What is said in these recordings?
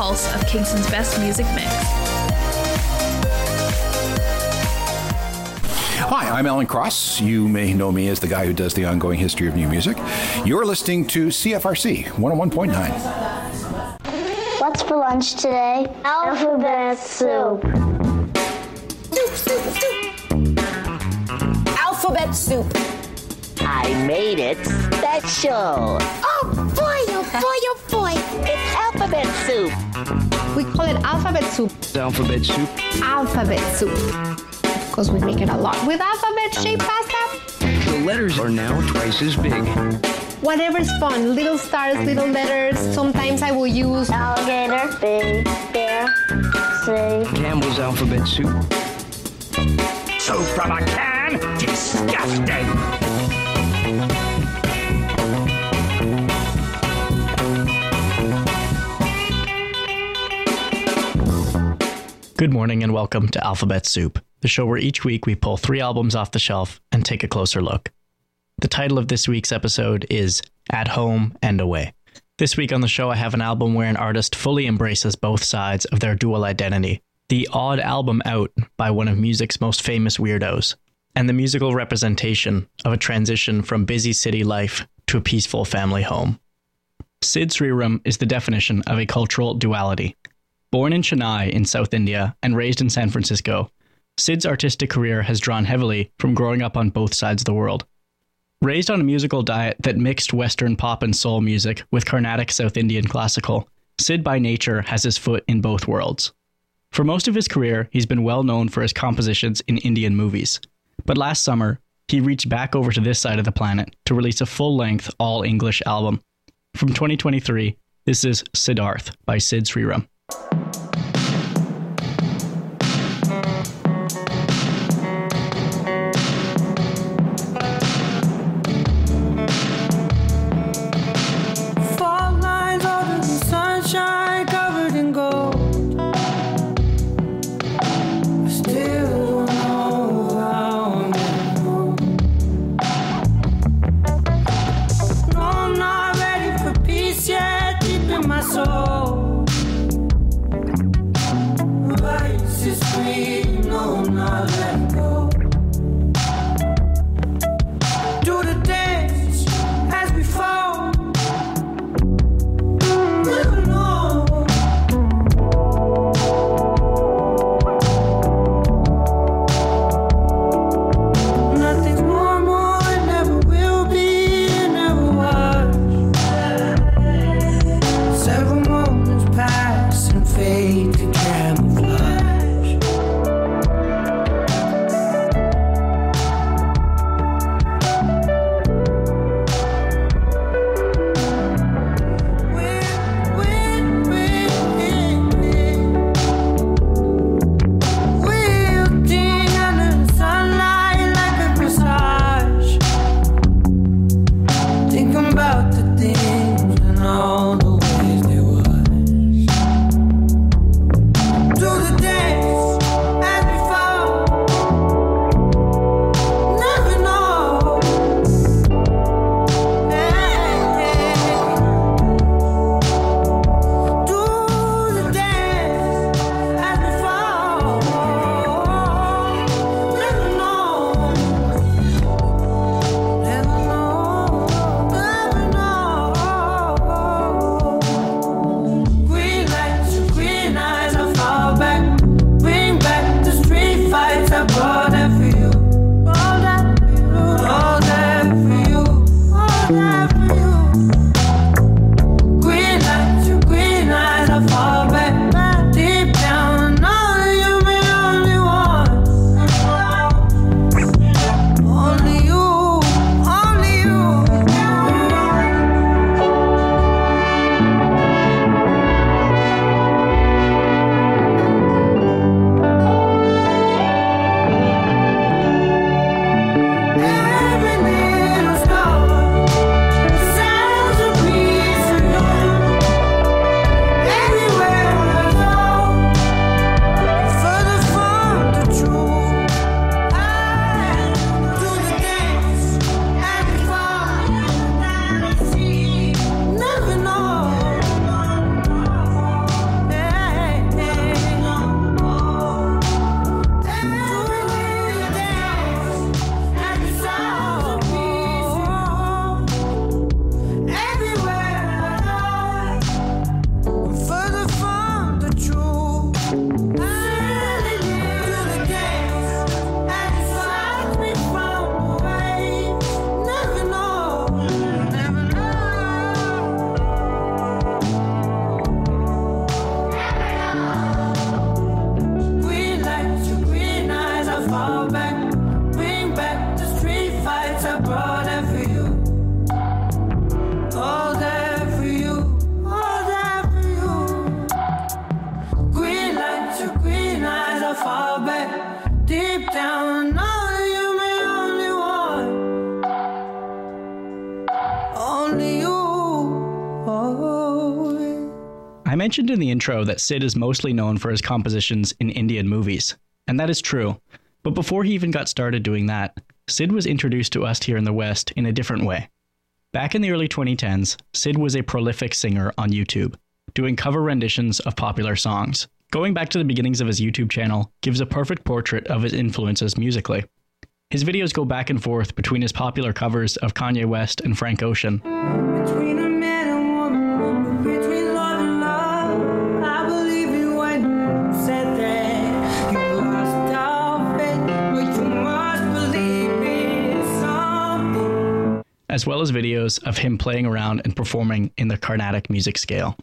pulse of Kingston's best music mix. Hi, I'm Alan Cross. You may know me as the guy who does the ongoing history of new music. You're listening to CFRC 101.9. What's for lunch today? Alphabet soup. Soup. Alphabet soup. I made it special. Oh boy, oh boy, oh boy. It's alphabet soup. We call it alphabet soup. Alphabet soup. Alphabet soup. Because we make it a lot with alphabet-shaped pasta. The letters are now twice as big. Whatever's fun. Little stars, little letters. Sometimes I will use Alligator, big, bear, say. Campbell's alphabet soup. Soup from a can? Disgusting! Good morning and welcome to Alphabet Soup, the show where each week we pull 3 albums off the shelf and take a closer look. The title of this week's episode is At Home and Away. This week on the show I have an album where an artist fully embraces both sides of their dual identity, the odd album out by one of music's most famous weirdos, and the musical representation of a transition from busy city life to a peaceful family home. Sid Sriram is the definition of a cultural duality. Born in Chennai in South India and raised in San Francisco, Sid's artistic career has drawn heavily from growing up on both sides of the world. Raised on a musical diet that mixed Western pop and soul music with Carnatic South Indian classical, Sid by nature has his foot in both worlds. For most of his career, he's been well known for his compositions in Indian movies. But last summer, he reached back over to this side of the planet to release a full-length, all-English album. From 2023, this is Siddharth by Sid Sriram. mentioned in the intro that Sid is mostly known for his compositions in Indian movies, and that is true. But before he even got started doing that, Sid was introduced to us here in the West in a different way. Back in the early 2010s, Sid was a prolific singer on YouTube, doing cover renditions of popular songs. Going back to the beginnings of his YouTube channel gives a perfect portrait of his influences musically. His videos go back and forth between his popular covers of Kanye West and Frank Ocean, between a man and woman, between love and love, I believe you when you said that you lost all faith, but you must believe in something. as well as videos of him playing around and performing in the Carnatic music scale.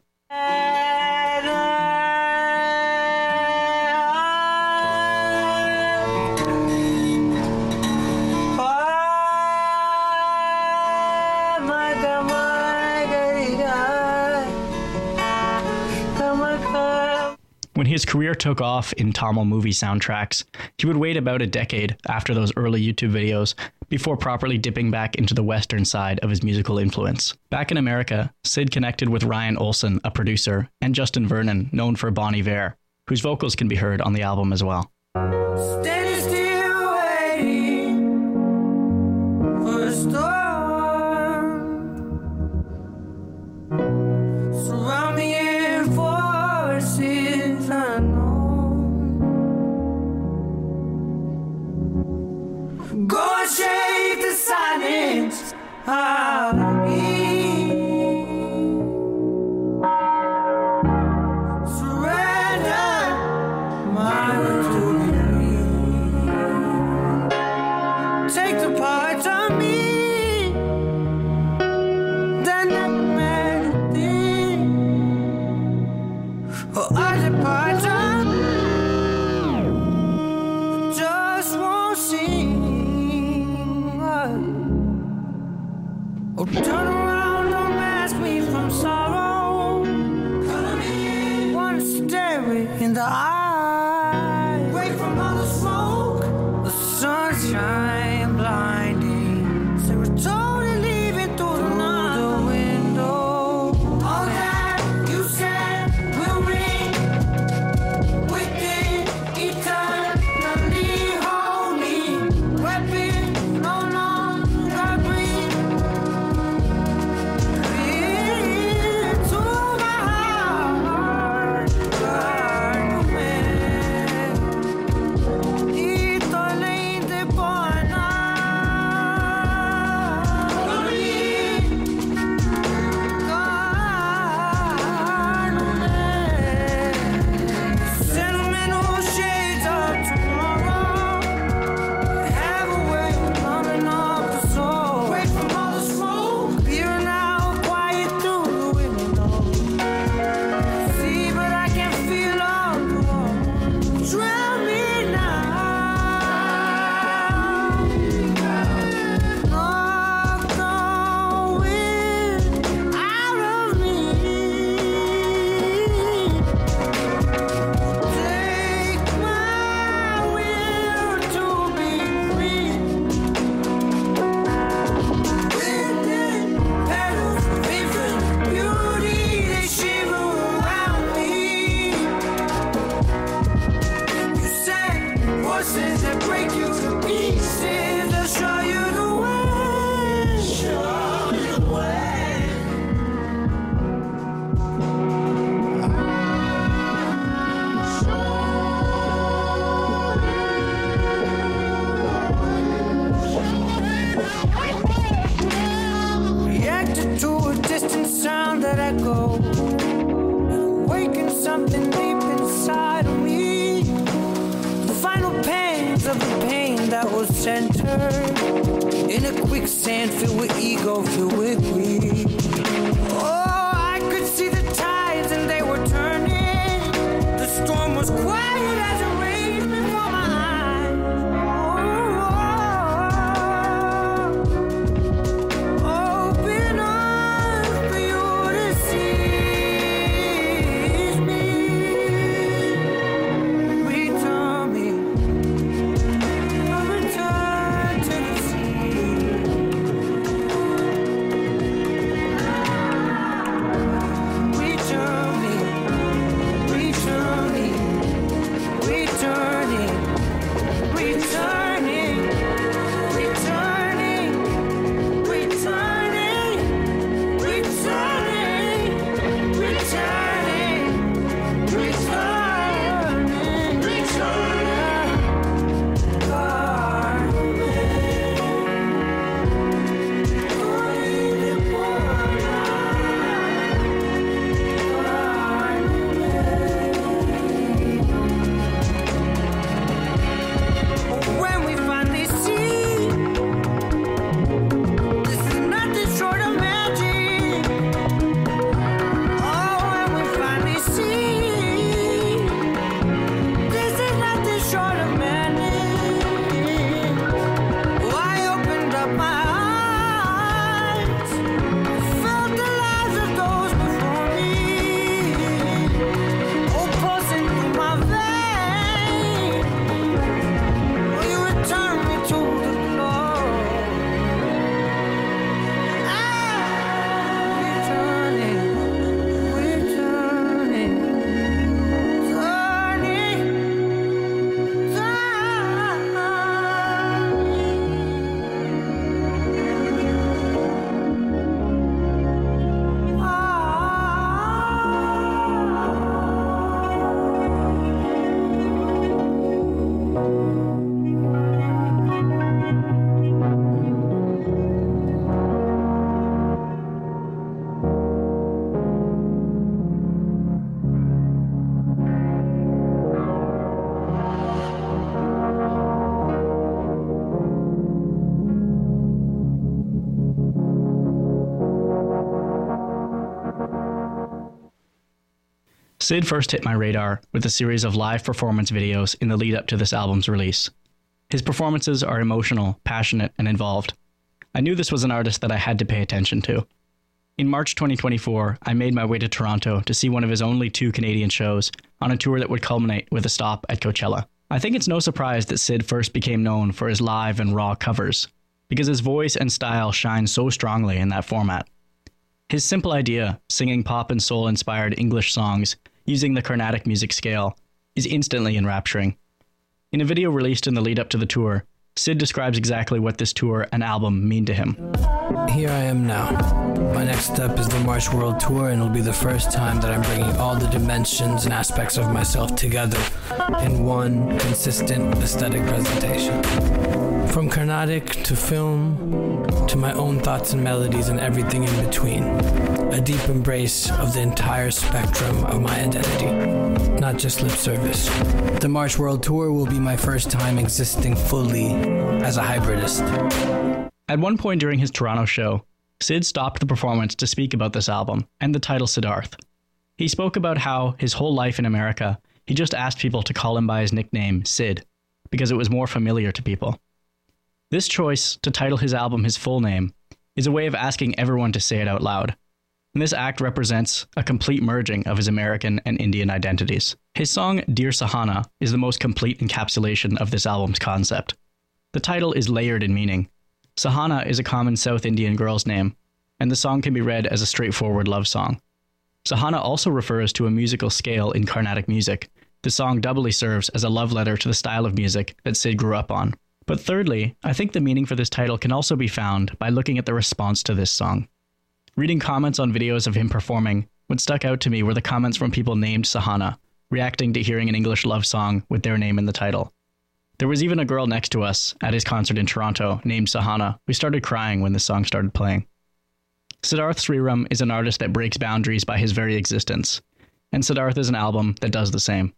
When his career took off in Tamil movie soundtracks, he would wait about a decade after those early YouTube videos before properly dipping back into the Western side of his musical influence. Back in America, Sid connected with Ryan Olsen, a producer, and Justin Vernon, known for Bon Iver, whose vocals can be heard on the album as well. Steady still waiting for a storm. Surround me in forces unknown. Go and shake the silence out of me. Surrender my victory. Take the parts of me that never meant a thing. Or are the parts of me that just won't sing? Or turn around, don't ask me from sorrow. Color me, wanna stare it in the eye. Wake from all the smoke, the sunshine blinding. Serotonin leaving through the night, the window. All that you said will ring within eternally. Hold me, weapon no longer breathe. Into my heart, burn away. Estoy lente por sentimental shades of tomorrow have a way of numbing up the soul. Away from all the smoke, peering out quiet through the window. See, but I can feel all the warmth. Drown me now. Knock the wind out of me. Take my will to be free. Within petals of infinite beauty, they shiver around me. You said voices that break you to pieces, they'll show you the way. Show you the way. Reacted to a distant sound that echoed, awakened something deep inside of me. The final pangs of the pain that was centered in a quicksand filled with ego, filled with greed. Oh, I could see the tides and they were turning. The storm was quiet as it raged before my eyes. Open arms for you to seize me. Return me. I'll return to the sea. Sid first hit my radar with a series of live performance videos in the lead up to this album's release. His performances are emotional, passionate, and involved. I knew this was an artist that I had to pay attention to. In March 2024, I made my way to Toronto to see one of his only 2 Canadian shows on a tour that would culminate with a stop at Coachella. I think it's no surprise that Sid first became known for his live and raw covers, because his voice and style shine so strongly in that format. His simple idea, singing pop and soul-inspired English songs using the Carnatic music scale, is instantly enrapturing. In a video released in the lead-up to the tour, Sid describes exactly what this tour and album mean to him. Here I am now. My next step is the March World Tour, and it'll be the first time that I'm bringing all the dimensions and aspects of myself together in one consistent aesthetic presentation. From Carnatic to film, to my own thoughts and melodies and everything in between. A deep embrace of the entire spectrum of my identity, not just lip service. The March World Tour will be my first time existing fully as a hybridist. At one point during his Toronto show, Sid stopped the performance to speak about this album and the title Siddharth. He spoke about how his whole life in America, he just asked people to call him by his nickname, Sid, because it was more familiar to people. This choice to title his album his full name is a way of asking everyone to say it out loud. And this act represents a complete merging of his American and Indian identities. His song Dear Sahana is the most complete encapsulation of this album's concept. The title is layered in meaning. Sahana is a common South Indian girl's name, and the song can be read as a straightforward love song. Sahana also refers to a musical scale in Carnatic music. The song doubly serves as a love letter to the style of music that Sid grew up on. But thirdly, I think the meaning for this title can also be found by looking at the response to this song. Reading comments on videos of him performing, what stuck out to me were the comments from people named Sahana, reacting to hearing an English love song with their name in the title. There was even a girl next to us at his concert in Toronto named Sahana who started crying when this song started playing. Siddharth Sriram is an artist that breaks boundaries by his very existence, and Siddharth is an album that does the same.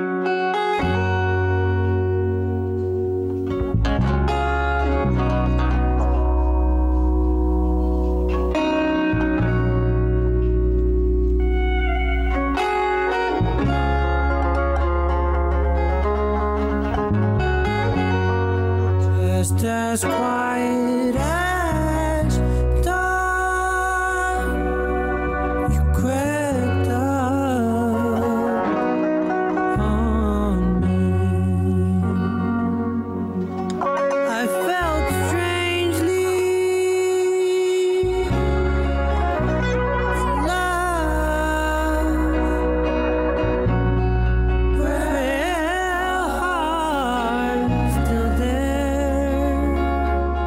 Just as quiet as dawn, you crept up on me. I felt strangely in love. Were our hearts still there?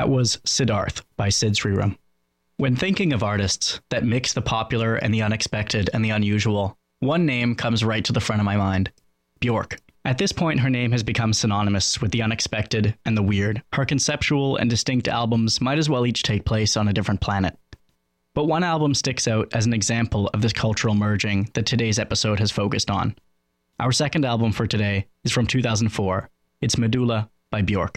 That was Siddharth by Sid Sriram. When thinking of artists that mix the popular and the unexpected and the unusual, one name comes right to the front of my mind: Björk. At this point, her name has become synonymous with the unexpected and the weird. Her conceptual and distinct albums might as well each take place on a different planet. But one album sticks out as an example of this cultural merging that today's episode has focused on. Our second album for today is from 2004. It's Medulla by Björk.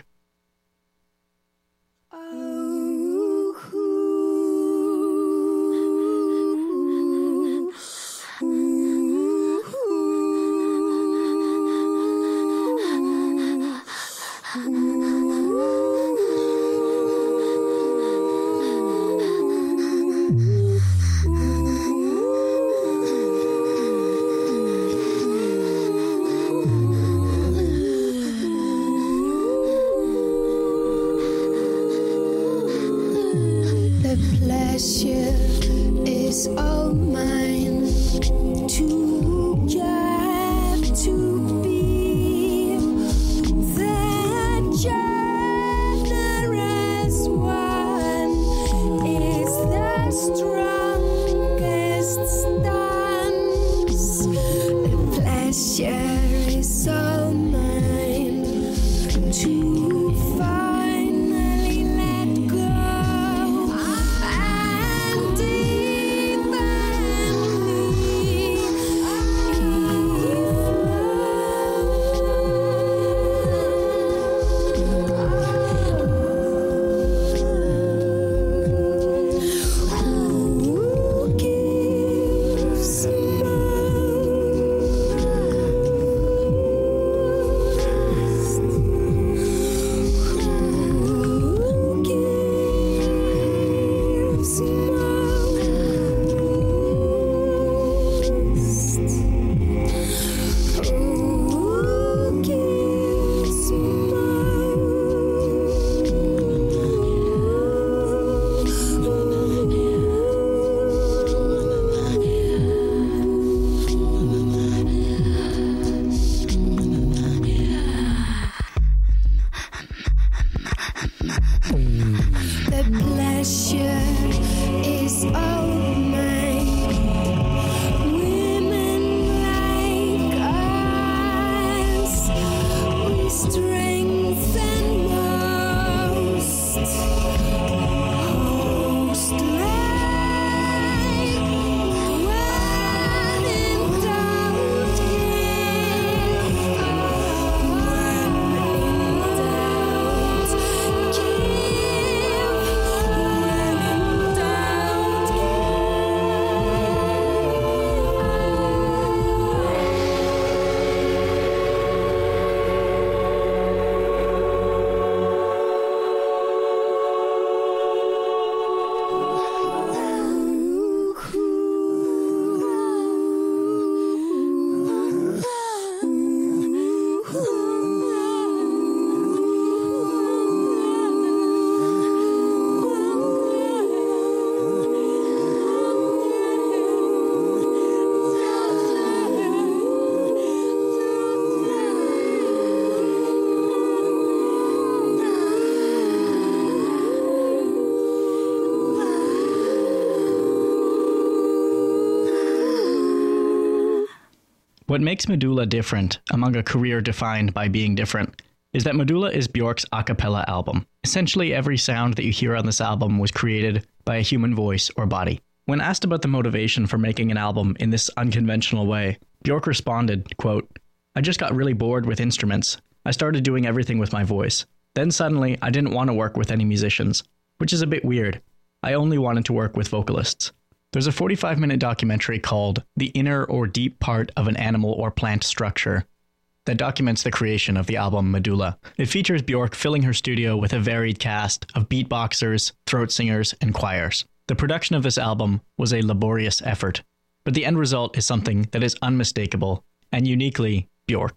What makes Medulla different among a career defined by being different is that Medulla is Björk's a cappella album. Essentially, every sound that you hear on this album was created by a human voice or body. When asked about the motivation for making an album in this unconventional way, Björk responded, quote, "I just got really bored with instruments. I started doing everything with my voice. Then suddenly, I didn't want to work with any musicians, which is a bit weird. I only wanted to work with vocalists." There's a 45-minute documentary called The Inner or Deep Part of an Animal or Plant Structure that documents the creation of the album Medulla. It features Björk filling her studio with a varied cast of beatboxers, throat singers, and choirs. The production of this album was a laborious effort, but the end result is something that is unmistakable and uniquely Björk.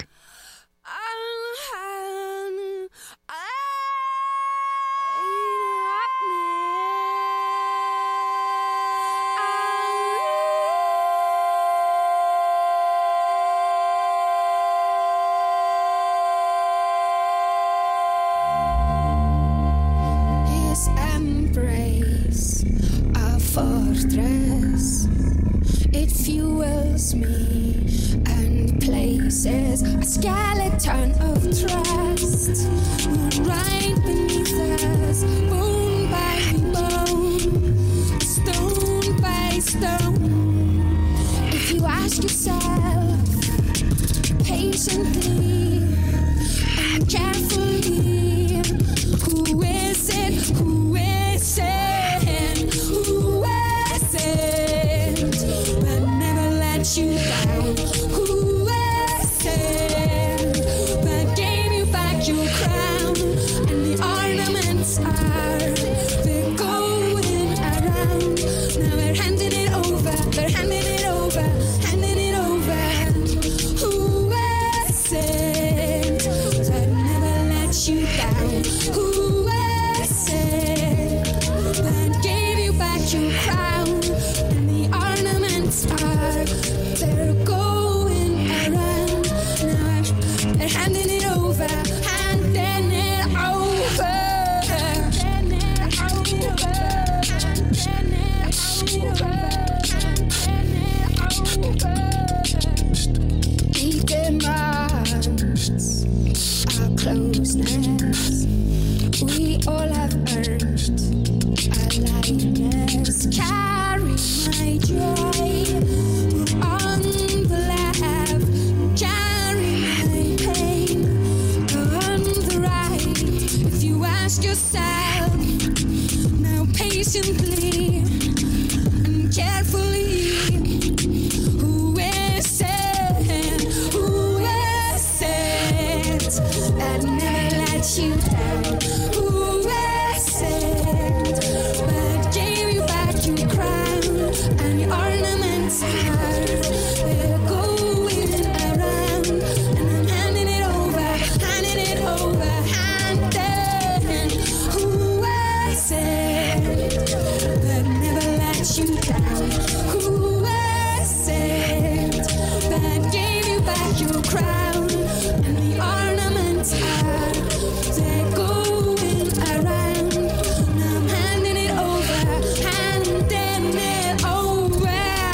stress. It fuels me and places a skeleton of trust. Right beneath us, bone by bone, stone by stone. If you ask yourself patiently and carefully, who is it? Who is it? Who is it? But never let you down. Who is it? But gave you back your crown, and the ornaments are, they're going around. Now we're handing it over. They're handing it over. Handing it over. Who is it? But never let you down. Who is it? But gave you back your crown, and the ornaments are, they're going around. Now they're handing it over, handing it over, handing it over, He demands our closeness. We all have earned aliveness. Carry my joy on the left. Carry my pain on the right. If you ask yourself now patiently and carefully, who is it? Who is it that never let you down? Who is it that gave you back your crown, and the ornaments are, they're going around, and I'm handing it over, handing it over, handing. Who is it that never let you down? Who is it that gave you back your crown, and the ornaments are, they're going around. Now I'm handing it over, handing it over.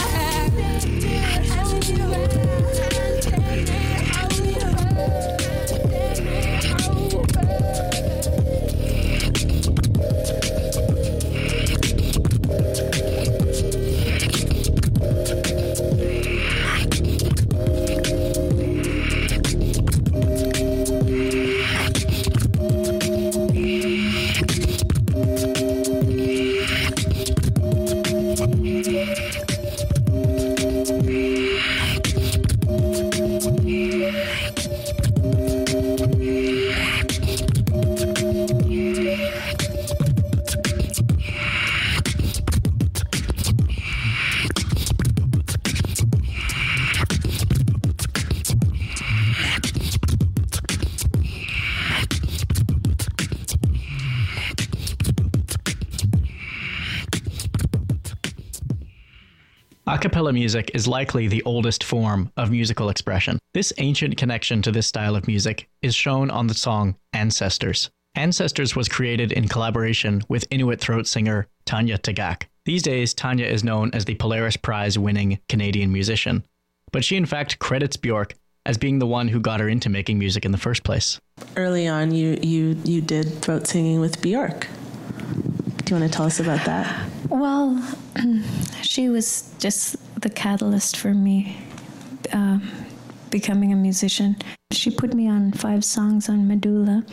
A cappella music is likely the oldest form of musical expression. This ancient connection to this style of music is shown on the song Ancestors. Ancestors was created in collaboration with Inuit throat singer Tanya Tagaq. These days, Tanya is known as the Polaris Prize-winning Canadian musician, but she in fact credits Bjork as being the one who got her into making music in the first place. Early on, you did throat singing with Bjork. Do you want to tell us about that? Well, she was just the catalyst for me becoming a musician. She put me on 5 songs on Medulla,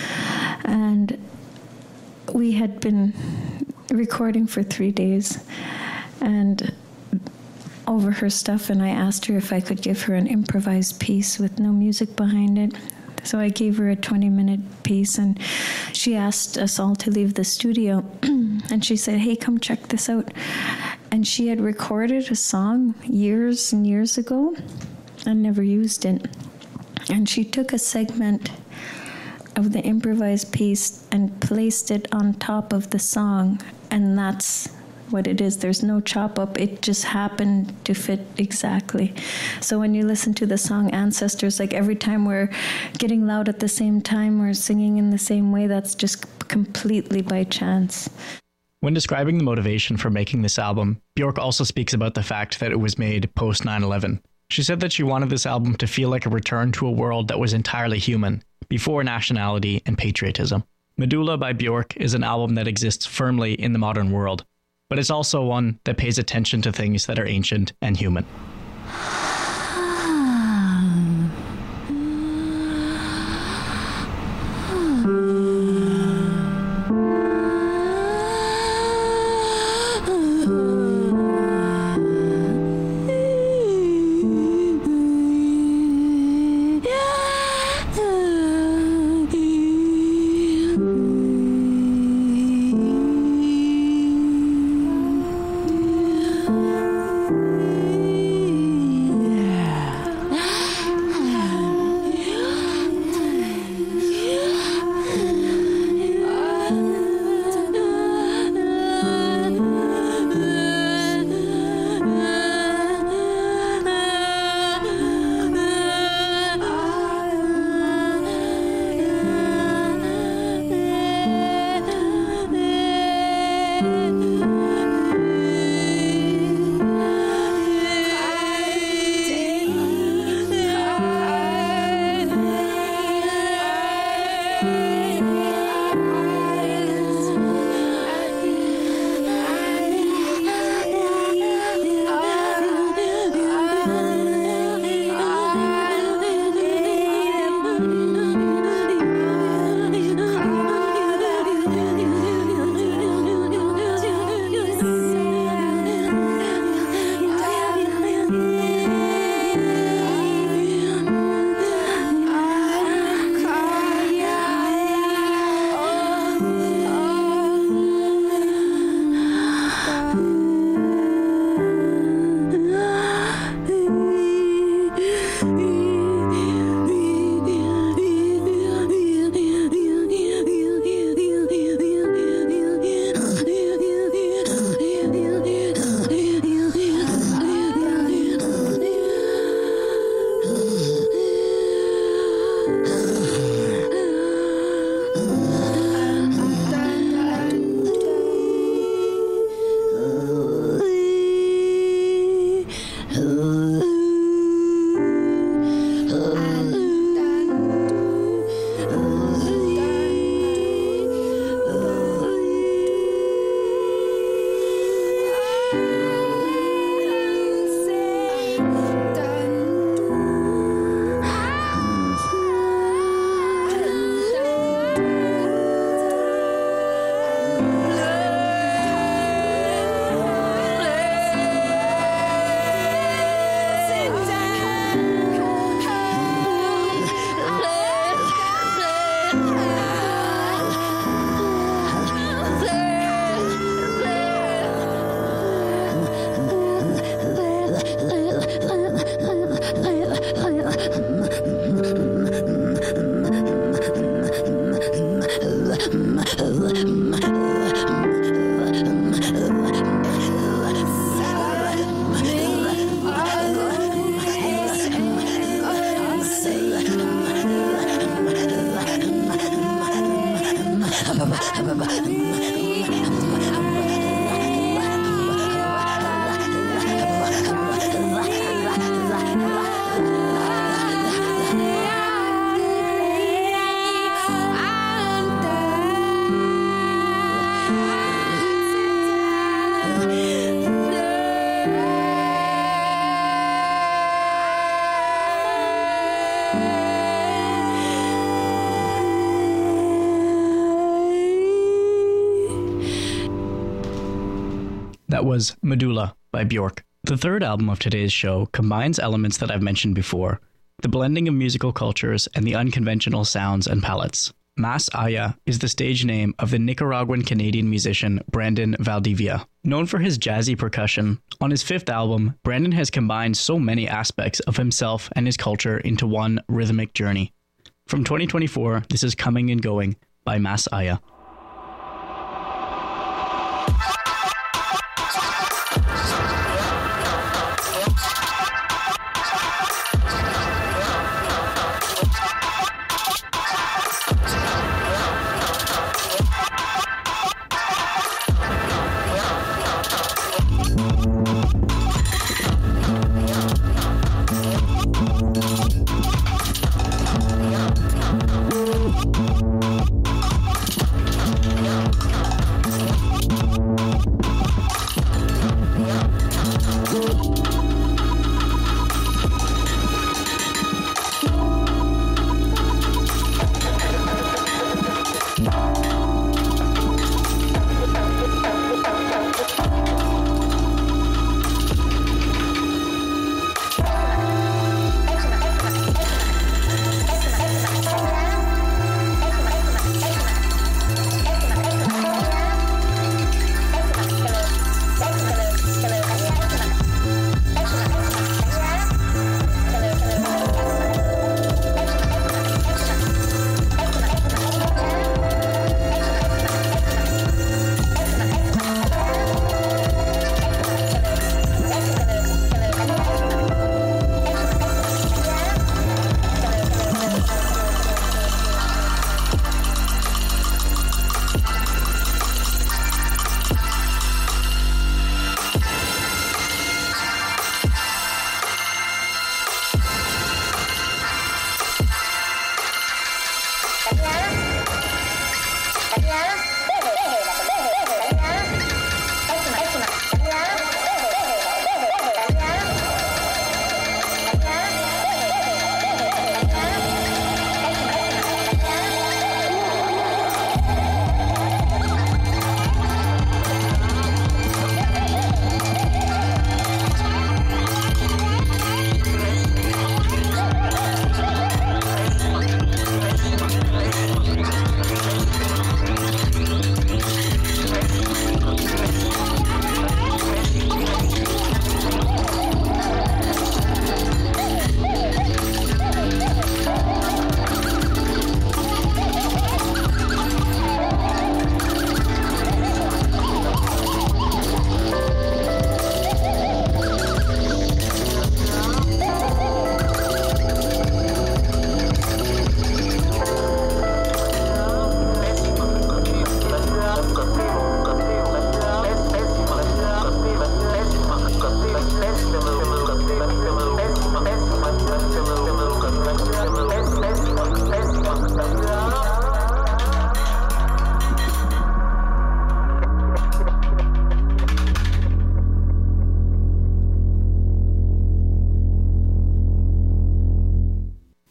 and we had been recording for 3 days and over her stuff, and I asked her if I could give her an improvised piece with no music behind it. So I gave her a 20-minute piece, and she asked us all to leave the studio, and she said, "Hey, come check this out." And she had recorded a song years and years ago and never used it. And she took a segment of the improvised piece and placed it on top of the song, and that's what it is. There's no chop up. It just happened to fit exactly. So when you listen to the song Ancestors, like every time we're getting loud at the same time, we're singing in the same way, that's just completely by chance. When describing the motivation for making this album, Björk also speaks about the fact that it was made post 9/11. She said that she wanted this album to feel like a return to a world that was entirely human, before nationality and patriotism. Medulla by Björk is an album that exists firmly in the modern world, but it's also one that pays attention to things that are ancient and human. That was Medulla by Björk. The third album of today's show combines elements that I've mentioned before, the blending of musical cultures and the unconventional sounds and palettes. Mas Aya is the stage name of the Nicaraguan-Canadian musician Brandon Valdivia. Known for his jazzy percussion, on his fifth album, Brandon has combined so many aspects of himself and his culture into one rhythmic journey. From 2024, this is Coming and Going by Mas Aya.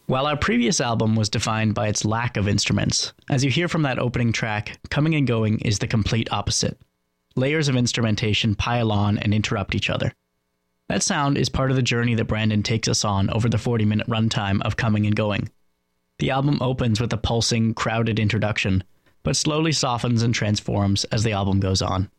While our previous album was defined by its lack of instruments, as you hear from that opening track, Coming and Going is the complete opposite. Layers of instrumentation pile on and interrupt each other. That sound is part of the journey that Brandon takes us on over the 40-minute runtime of Coming and Going. The album opens with a pulsing, crowded introduction, but slowly softens and transforms as the album goes on.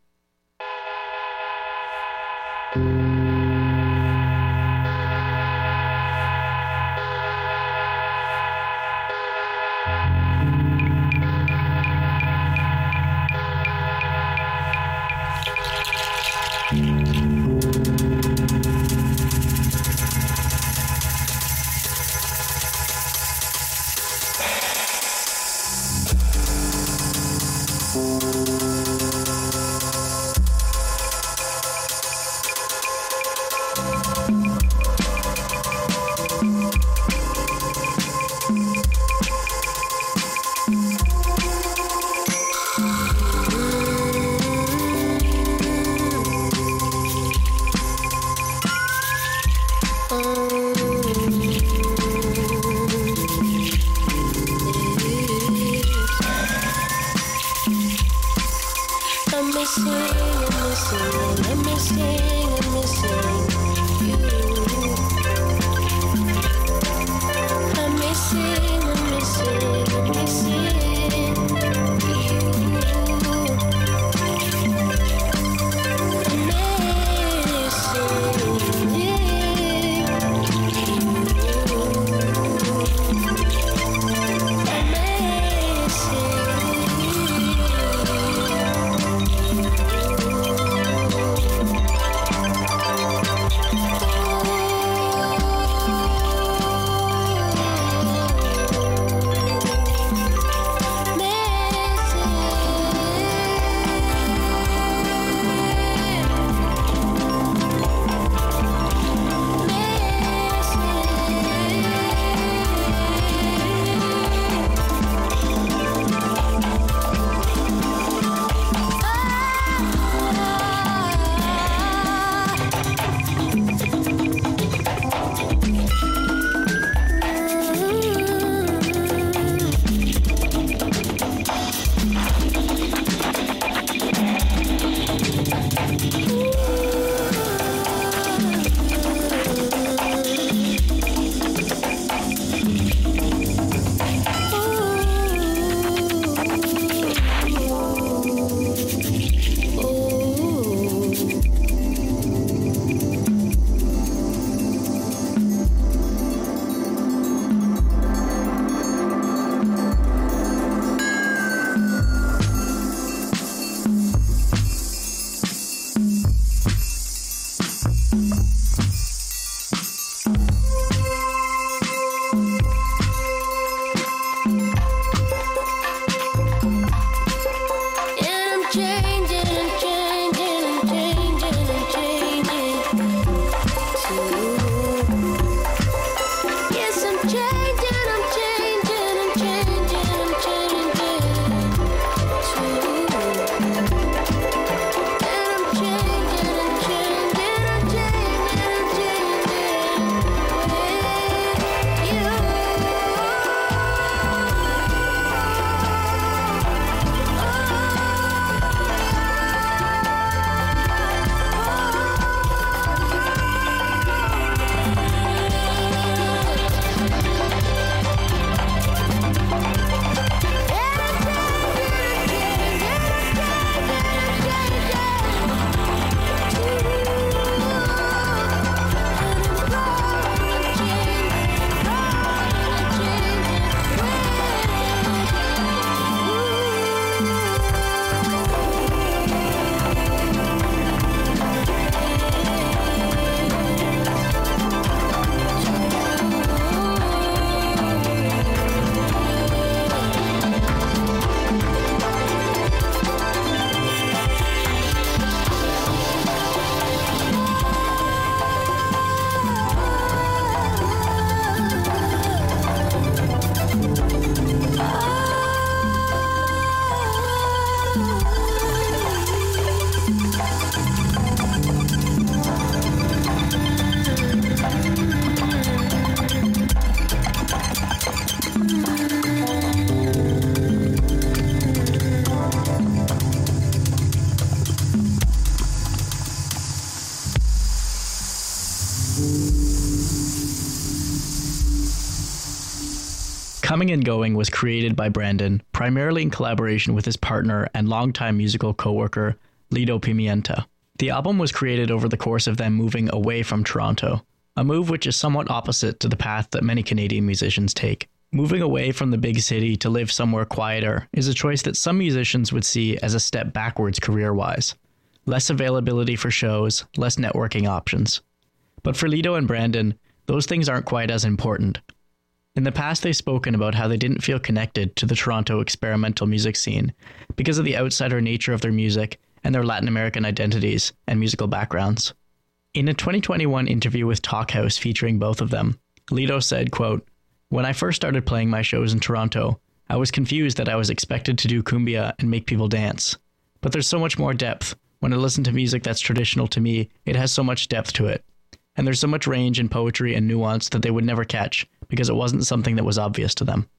Coming and Going was created by Brandon, primarily in collaboration with his partner and longtime musical co-worker, Lido Pimienta. The album was created over the course of them moving away from Toronto, a move which is somewhat opposite to the path that many Canadian musicians take. Moving away from the big city to live somewhere quieter is a choice that some musicians would see as a step backwards career-wise. Less availability for shows, less networking options. But for Lido and Brandon, those things aren't quite as important. In the past, they've spoken about how they didn't feel connected to the Toronto experimental music scene because of the outsider nature of their music and their Latin American identities and musical backgrounds. In a 2021 interview with Talkhouse featuring both of them, Lido said, quote, "When I first started playing my shows in Toronto, I was confused that I was expected to do cumbia and make people dance. But there's so much more depth. When I listen to music that's traditional to me, it has so much depth to it. And there's so much range and poetry and nuance that they would never catch because it wasn't something that was obvious to them."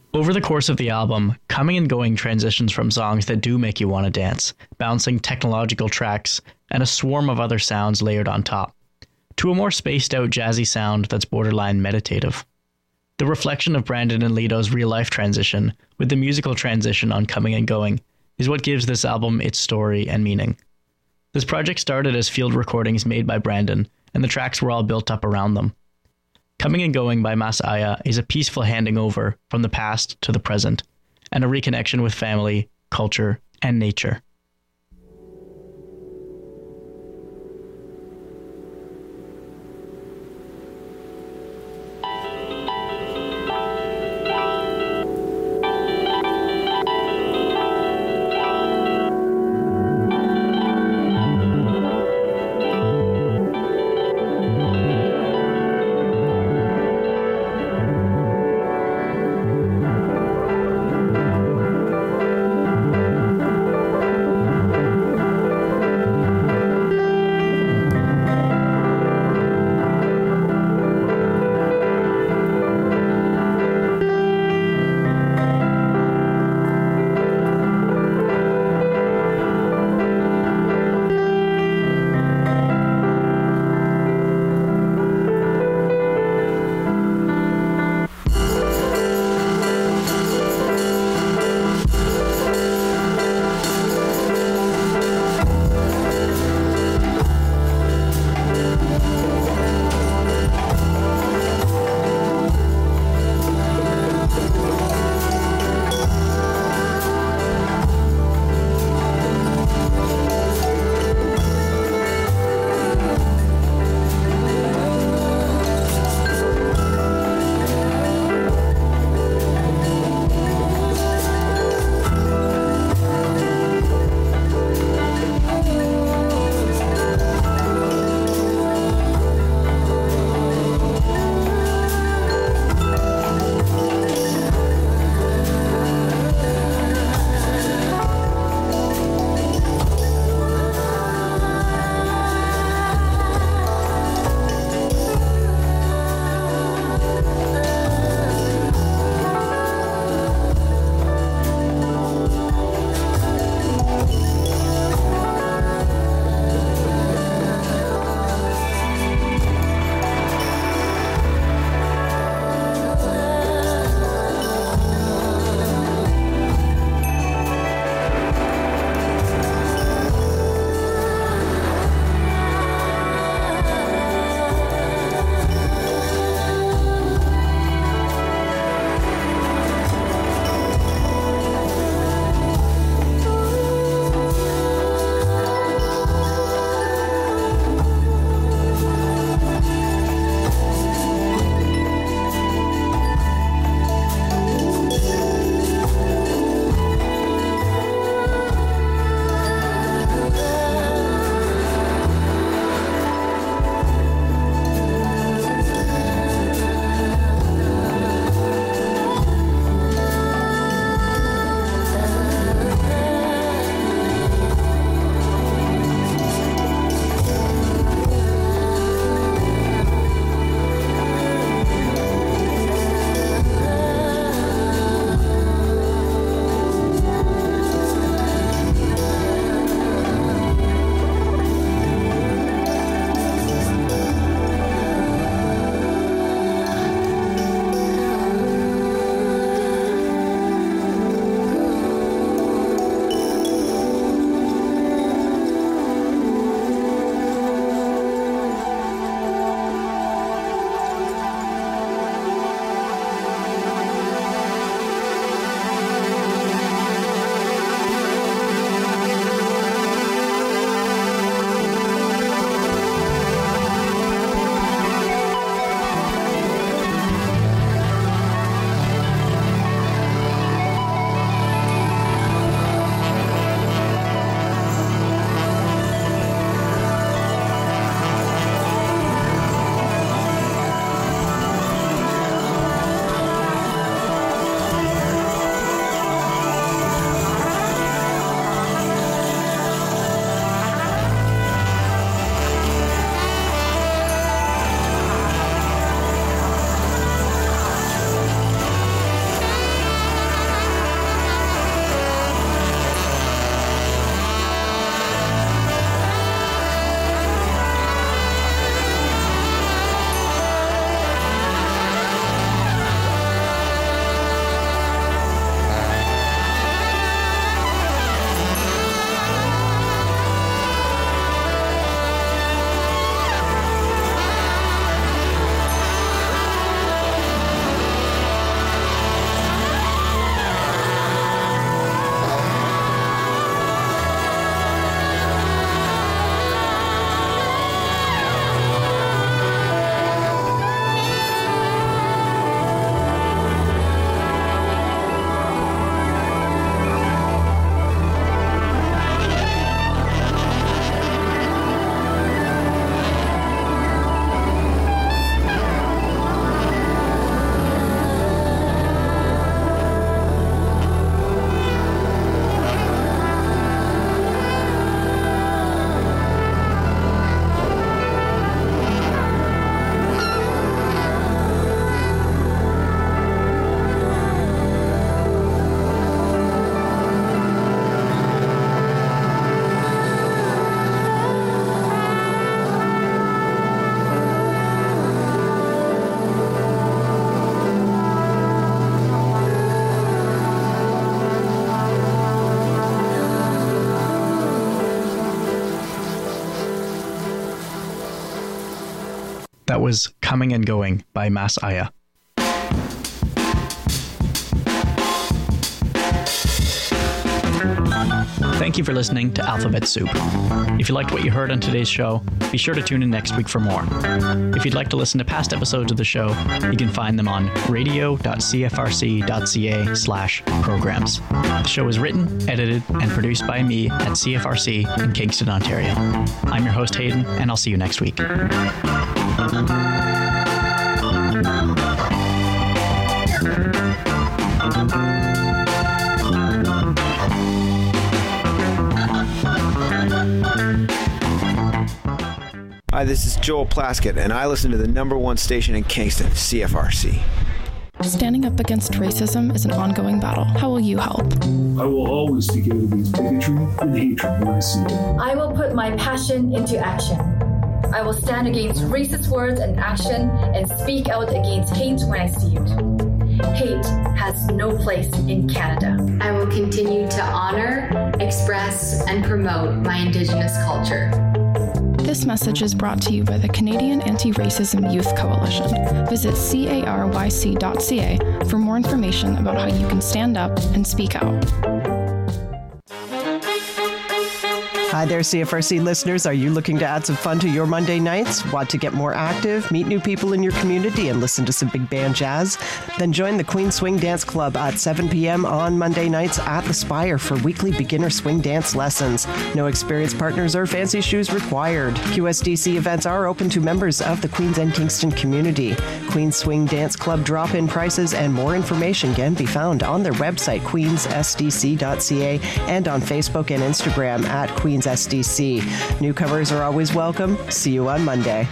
Over the course of the album, Coming and Going transitions from songs that do make you want to dance, bouncing technological tracks, and a swarm of other sounds layered on top, to a more spaced-out jazzy sound that's borderline meditative. The reflection of Brandon and Lito's real-life transition with the musical transition on Coming and Going is what gives this album its story and meaning. This project started as field recordings made by Brandon, and the tracks were all built up around them. Coming and Going by Masaya is a peaceful handing over from the past to the present, and a reconnection with family, culture, and nature. That was Coming and Going by Mas Aya. Thank you for listening to Alphabet Soup. If you liked what you heard on today's show, be sure to tune in next week for more. If you'd like to listen to past episodes of the show, you can find them on radio.cfrc.ca/programs. The show is written, edited, and produced by me at CFRC in Kingston, Ontario. I'm your host, Hayden, and I'll see you next week. Hi, this is Joel Plaskett, and I listen to the #1 station in Kingston, CFRC. Standing up against racism is an ongoing battle. How will you help? I will always speak out against bigotry and hatred when I see it. I will put my passion into action. I will stand against racist words and action and speak out against hate when I see it. Hate has no place in Canada. I will continue to honor, express, and promote my Indigenous culture. This message is brought to you by the Canadian Anti-Racism Youth Coalition. Visit caryc.ca for more information about how you can stand up and speak out. Hi there, CFRC listeners. Are you looking to add some fun to your Monday nights? Want to get more active, meet new people in your community, and listen to some big band jazz? Then join the Queen Swing Dance Club at 7 p.m. on Monday nights at the Spire for weekly beginner swing dance lessons. No experienced partners or fancy shoes required. QSDC events are open to members of the Queens and Kingston community. Queen Swing Dance Club drop-in prices and more information can be found on their website, queensSDC.ca, and on Facebook and Instagram at Queens SDC. Newcomers are always welcome. See you on Monday.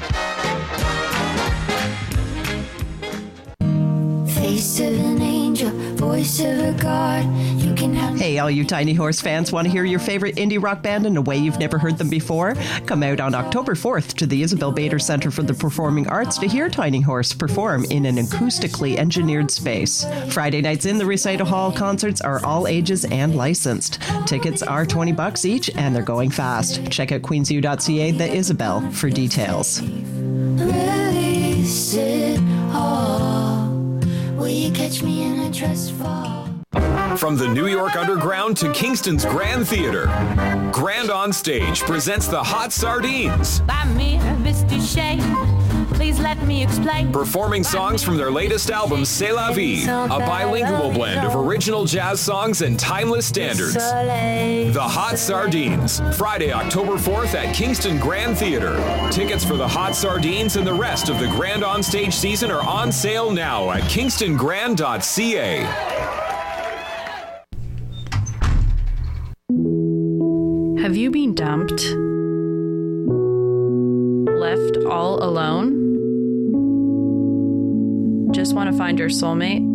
Face of an angel, voice of a god. You can have. Hey, all you Tiny Horse fans, want to hear your favorite indie rock band in a way you've never heard them before? Come out on October 4th to the Isabel Bader Centre for the Performing Arts to hear Tiny Horse perform in an acoustically engineered space. Friday nights in the Recital Hall concerts are all ages and licensed. Tickets are $20 each and they're going fast. Check out queensu.ca, the Isabel, for details. Release it all. Will you catch me in a trust fall? From the New York Underground to Kingston's Grand Theatre, Grand On Stage presents the Hot Sardines. Please let me explain. Performing songs from their latest album, C'est La Vie, a bilingual blend of original jazz songs and timeless standards. The Hot Sardines, Friday, October 4th at Kingston Grand Theatre. Tickets for the Hot Sardines and the rest of the Grand On Stage season are on sale now at kingstongrand.ca. Have you been dumped? Left all alone? Just want to find your soulmate?